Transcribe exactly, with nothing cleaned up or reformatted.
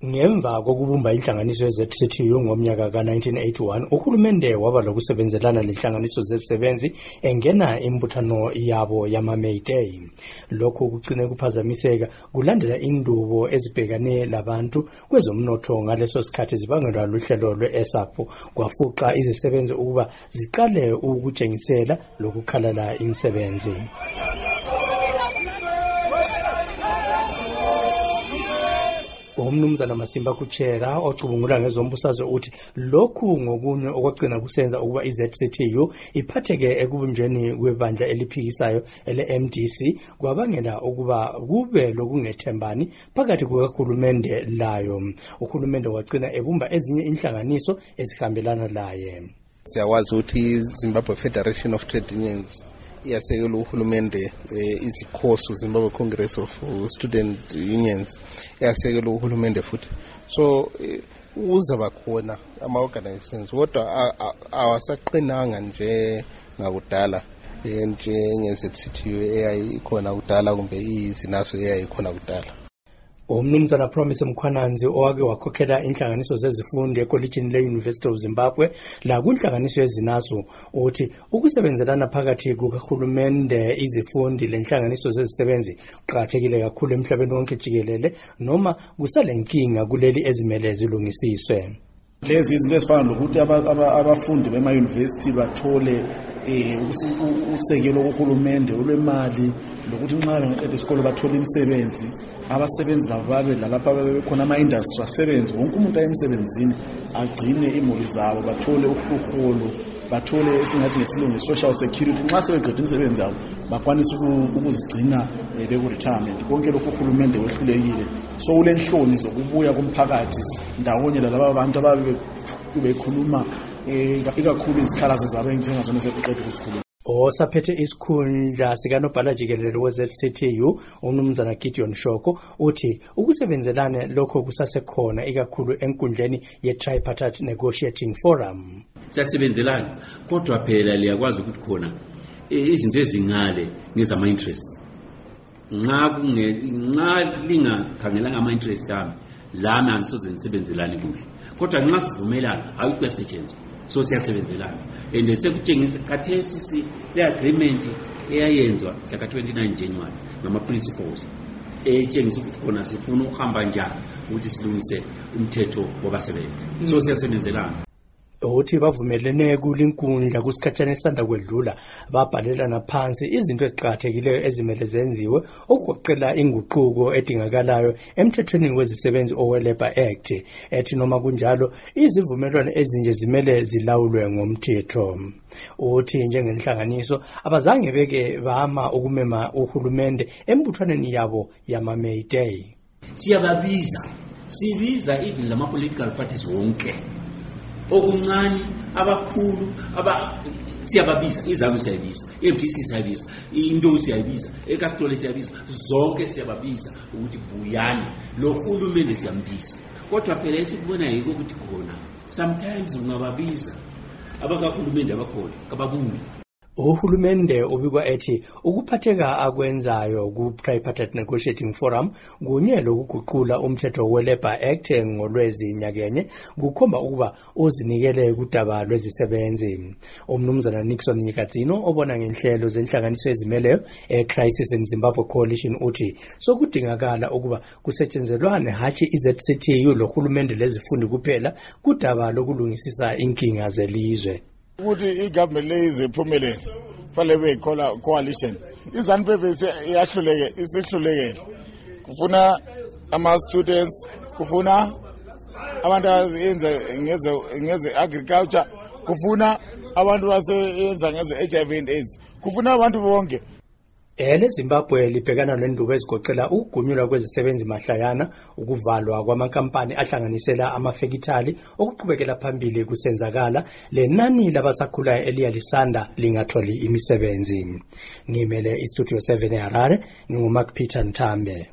Ngemva kokubumba inhlanganiso ye-Z C T U ngomnyaka ka nineteen eighty-one, uhulumende waba lokusebenzelana lenhlanganiso zezisebenzi engena imbuthano yabo yama-May Day. Lokho kugcine kuphazamiseka kulandela indubo ezibhekane labantu kwezomnotho ngaleso sikhathi zibangelwa luhlelo lwe-S A P kwafuqa izisebenzi ukuba ziqale ukutshengisela lokukhalala imisebenzi. Umnumzana Masimba Kuchera ocubungula ngezombusazwe uthi lokhu ngokunye okwagcina kusenza ukuba i-Z C T U iphatheke ekubunjweni kwebandla eliphikisayo ele-M D C kwabangela ukuba kube lokungethembani phakathi kukahulumende layo. Uhulumende wagcina ebumba ezinye inhlanganiso ezihambelana laye. Siyawazi ukuthi Zimbabwe Federation of Trade Unions iyasekela uhulumende, izikhoso Zimbabwe Congress of Student Unions iyasekela uhulumende futhi. So uzaba khona ama organizations kodwa awasaqinanga nje ngakudala nje nge-Z C T U eyayikhona kudala kumbe izinaso eyayikhona kudala. Umnumzana Promise Mkhwananzi owake wakhokhela inhlanganiso zezifundo ekolejini le-University of Zimbabwe la kunhlanganiso yezinaso uthi ukusebenzelana phakathi kukahulumende, izifundi lenhlanganiso zezisebenzi kuqakathekile kakhulu emhlabeni wonke jikelele noma kusalenkinga kuleli ezimele zilungisiswe. Lezi izinto ezifana nokuthi abafundi bema-university bathole usekelo kuhulumende olwemali lokuthi nxa bengaqeda isikole bathole imisebenzi, abasebenzi labo babe lalapha bekhona ama-industry asebenzi, wonke umuntu ayemsebenzini agcine imuli zabo, bathole uhlolo, bathole esingathi ngesilungu social security. Nxa sebeqeda imisebenzi yabo bakwanisa ukuzigcina beku-retirement. Konke lokhu uhulumende wehlulekile. So ulenhloni zokubuya komphakathi ndawonye lalaba abantu ababe bekhuluma ikakhulu izikhalazo zabo njengazona zekuqeda ukuzikhuluma. Osaphethe isikhundla sikanobhala jikelele we-Z C T U umnumzana Gideon Shoko uthi ukusebenzelana lokho kusasekhona ikakhulu enkundleni ye-Tripartite Negotiating Forum. Siyasebenzelana kodwa phela liyakwazi ukuthi khona izinto ezingale ngezama interest. Nxa kunge nxa lingakhangelanga ama interest ami lami angisoze nisebenzelane kuhle. Kodwa nxa sivumelana hayi kuyasetshenzwa. So siyasebenzelana. And sekutshengisa khathesi si le agreement eyayenzwa mhla twenty-nine January ngama principles etshengisa ukuthi khona sifuna ukuhamba njani ukuthi silungise umthetho wabasebenzi. So siyasebenzelana. Uthi bavumelene kulinkundla kusikhathana esanda kwedlula babhalelana phansi izinto eziqhakathekileyo ezimele zenziwe okugoqela inguquko edingakalayo emthethweni wezisebenzi owe-Labour Act ethi noma kunjalo izivumelwano ezinje zimele zilawulwe ngomthetho. Uthi njengenhlanganiso abazange beke bama ukumema uhulumende embuthwaneni yabo yama-May Day. Siyababiza sibiza even lama political parties wonke okuncane abakhulu aba siyababiza, izami siyabiza, i-M D C siyabiza, into siyabiza, eKastole siyabiza, zonke siyababiza ukuthi buyani lo hulumende siyambiza. Kodwa phela esikubona yiko ukuthi khona sometimes ungababiza abakahulumende abakhona kababungu. Uhulumende ubikwa ethi ukuphatheka akwenzayo ku-Tripartite Negotiating Forum kunye lokuguqula umthetho we-Labour Act ngolwezi nyakenye kukhomba ukuba uzinikele kudaba lwezisebenzi. Umnumzana Nixon Nyikadzino obona ngenhlelo zenhlanganiso ezimeleyo e-Crisis in Zimbabwe Coalition uthi sokudingakala ukuba kusetshenzelwane hatshi i-Z C T U lohulumende lezifundi kuphela kudaba lokulungisisa inkinga zelizwe. Ukuthi i-government lezi iphumelele fanele beyikhola coalition. I-ZANU-P F iyahluleke isihlulekele. Kufuna ama-students, kufuna abantu abayenza ngeze ngeze agriculture, kufuna abantu abayenza ngeze H I V and AIDS, kufuna abantu bonke. Ele Zimbabwe libhekana nendubo ezigoqela ukugunyulwa kwezisebenzi mahlayana, ukuvalwa kwamankampani ahlanganisela amafekithali okuqhubekela phambili kusenzakala, lenani labasakhulayo eliyalisanda lingatholi imisebenzi. Ngimele iStudio seven eHarare, nginguMark Peter Ntambe.